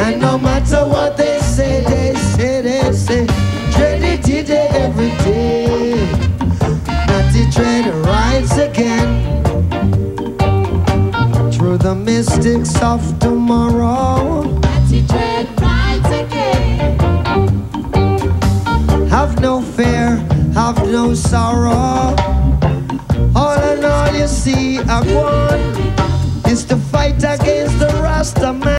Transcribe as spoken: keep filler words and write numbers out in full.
And no matter what they say, they say, they say, dread it today every day. Natty Dread rise again through the mystics of tomorrow. Natty Dread rise again. Have no fear, have no sorrow. All in all you see, I want is to fight against the Rasta man.